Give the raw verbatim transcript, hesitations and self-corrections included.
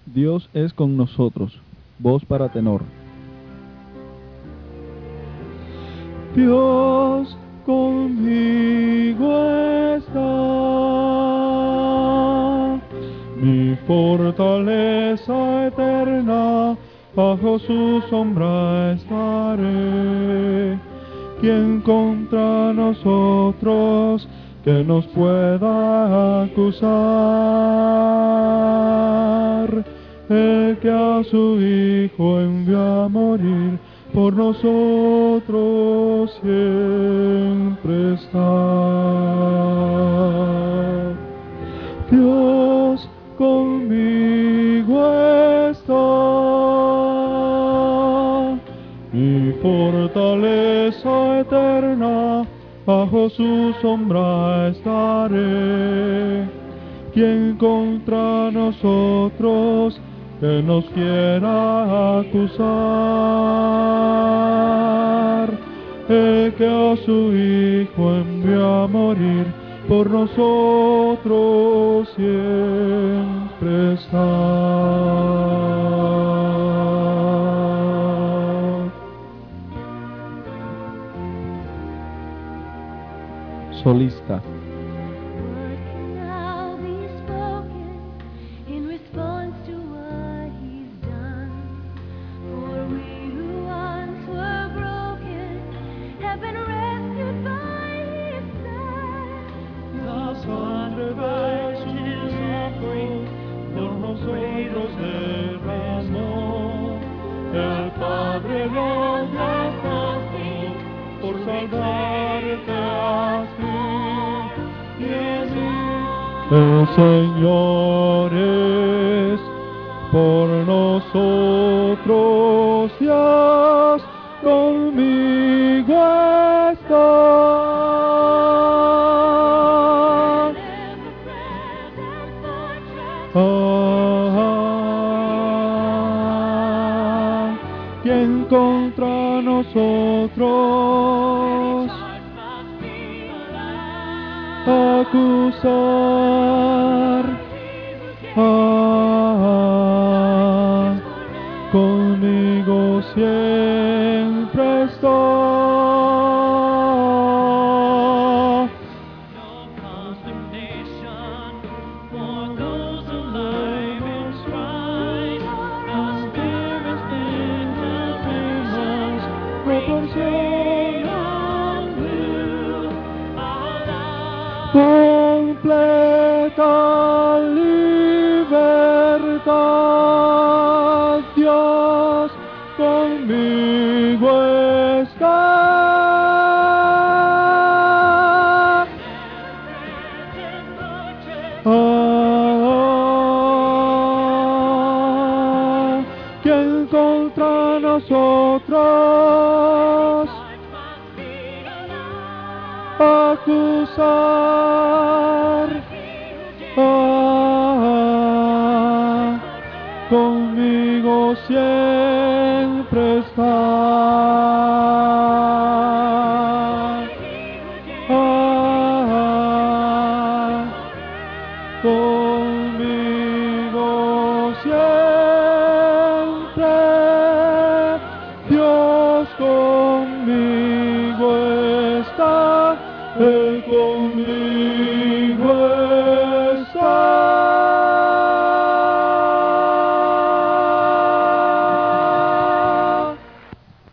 Dios es con nosotros. Voz para tenor. Dios conmigo está, mi fortaleza eterna, bajo su sombra estaré. ¿Quién contra nosotros que nos pueda acusar? El que a su Hijo envió a morir por nosotros siempre está. Dios conmigo está, mi fortaleza eterna, bajo su sombra estaré. ¿Quién contra nosotros que nos quiera acusar? El que a su Hijo envió a morir por nosotros siempre está. Solista. El Padre lo dio por salvarte a ti. El Señor es por nosotros, Dios conmigo está. Ah, ¿quién contra nosotros acusar? Ah, conmigo siempre está. Completa libertad, Dios conmigo está. Ah, ¿quién contra nosotros acusar? Ah, conmigo siempre está. Ah, conmigo siempre, Dios conmigo está, Él conmigo